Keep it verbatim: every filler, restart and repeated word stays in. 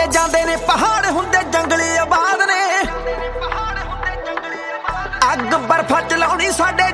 ਹੁੰਦੇ ਜਾਂਦੇ ਨੇ, ਪਹਾੜ ਹੁੰਦੇ ਜੰਗਲੀ ਆਬਾਦ ਨੇ। ਅੱਗ ਬਰਫਾਂ ਚ ਲਾਉਣੀ ਸਾਡੇ